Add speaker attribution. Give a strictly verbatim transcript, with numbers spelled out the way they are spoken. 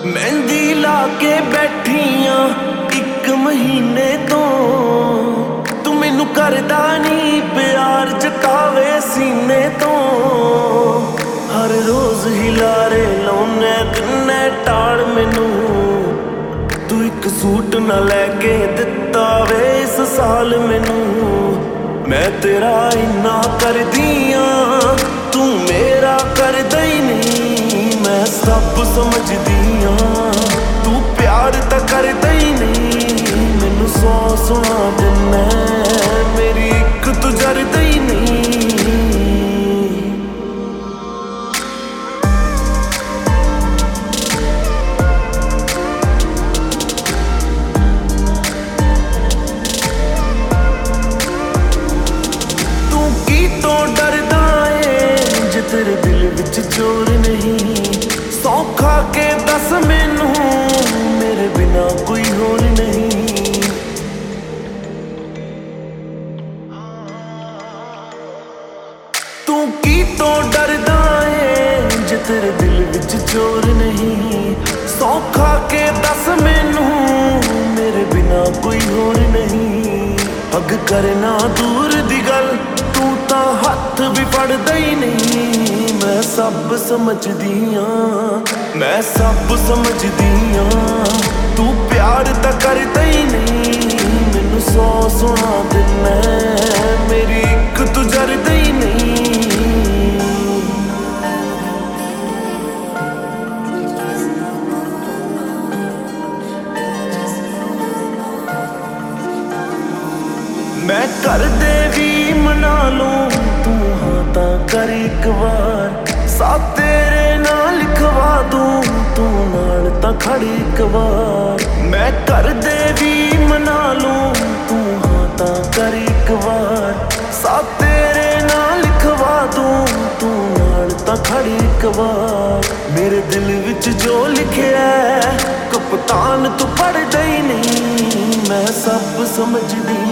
Speaker 1: ਮਹਿੰਦੀ ਲਾ ਕੇ ਬੈਠੀਆਂ ਇੱਕ ਮਹੀਨੇ ਤੋਂ, ਤੂੰ ਮੈਨੂੰ ਕਰਦਾ ਨਹੀਂ ਪਿਆਰ ਜਤਾਵੇ ਸੀਨੇ ਤੋਂ। ਹਰ ਰੋਜ਼ ਹਿਲਾਰੇ ਲਾਉਣੇ ਦਿਨੇ ਟਾਲ ਮੈਨੂੰ, ਤੂੰ ਇੱਕ ਸੂਟ ਨਾ ਲੈ ਕੇ ਦਿੱਤਾ ਵੇ ਇਸ ਸਾਲ ਮੈਨੂੰ। ਮੈਂ ਤੇਰਾ ਇੰਨਾ ਕਰਦੀ ਆਂ, ਤੂੰ ਮੇਰਾ ਕਰਦਾ ਹੀ ਨਹੀਂ। ਮੈਂ ਸਭ ਸਮਝਦੀ ਆਂ, ਤੂੰ ਪਿਆਰ ਤਾਂ ਕਰਦਾ ਹੀ ਨਹੀਂ। ਮੈਨੂੰ ਸੌ ਸੁਣਾ ਦਿੰਦਾ, ਮੇਰੀ ਇੱਕ ਤੂੰ ਜਰਦਾ ਹੀ ਨਹੀਂ। ਤੂੰ ਕੀ ਤੋਂ ਡਰਦਾ ਏ ਜੇ ਤੇਰੇ ਦਿਲ ਵਿੱਚ ਚੋਰ ਨਹੀਂ? ਸੌਂ ਖਾ ਕੇ ਦੱਸ ਮੈਨੂੰ, ਮੇਰੇ ਬਿਨਾ ਕੋਈ ਹੋਰ ਨਹੀਂ। ਤੂੰ ਕੀ ਤੋਂ ਡਰਦਾ ਏ ਜੇ ਤੇਰੇ ਦਿਲ ਵਿੱਚ ਚੋਰ ਨਹੀਂ? ਸੌਂ ਖਾ ਕੇ ਦੱਸ ਮੈਨੂੰ, ਮੇਰੇ ਬਿਨਾ ਕੋਈ ਹੋਰ ਨਹੀਂ। ਅੱਗ ਕਰਨਾ ਦੂਰ ਦੀ ਗੱਲ, ਤੂੰ ਤਾਂ ਹੱਥ ਵੀ ਫੜਦਾ ਹੀ ਨਹੀਂ। ਮੈਂ ਸਭ ਸਮਝਦੀ ਆਂ, ਮੈਂ ਸਭ ਸਮਝਦੀ ਆਂ, ਤੂੰ ਪਿਆਰ ਤਾਂ ਕਰਦਾ ਹੀ ਨਹੀਂ। ਮੈਨੂੰ ਸੌ ਸੁਣਾ ਦਿੰਦਾ, ਮੇਰੀ ਇੱਕ ਤੂੰ ਜਰਦਾ ਹੀ ਨਹੀਂ। ਮੈਂ ਕਰਦੇ ਵੀ ਮਨਾ ਲੂੰ, ਤੂੰ ਹਾਂ ਤਾਂ ਕਰ ਇੱਕ ਵਾਰ। ਸਾਥ ਤੇਰੇ ਨਾਲ ਲਿਖਵਾ ਦੂੰ, ਤੂੰ ਨਾਲ ਤਾਂ ਖੜ ਇੱਕ ਵਾਰ। ਮੈਂ ਕਰਦੇ ਵੀ ਮਨਾ ਲੂੰ, ਤੂੰ ਹਾਂ ਤਾਂ ਕਰ ਇੱਕ ਵਾਰ। ਸਾਥ ਤੇਰੇ ਨਾਲ ਲਿਖਵਾ ਦੂੰ, ਤੂੰ ਨਾਲ ਤਾਂ ਖੜ ਇੱਕ ਵਾਰ। ਮੇਰੇ ਦਿਲ ਵਿੱਚ ਜੋ ਲਿਖਿਆ ਕਪਤਾਨ ਤੂੰ ਪੜ੍ਹਦਾ ਹੀ ਨਹੀਂ। ਮੈਂ ਸਭ ਸਮਝਦੀ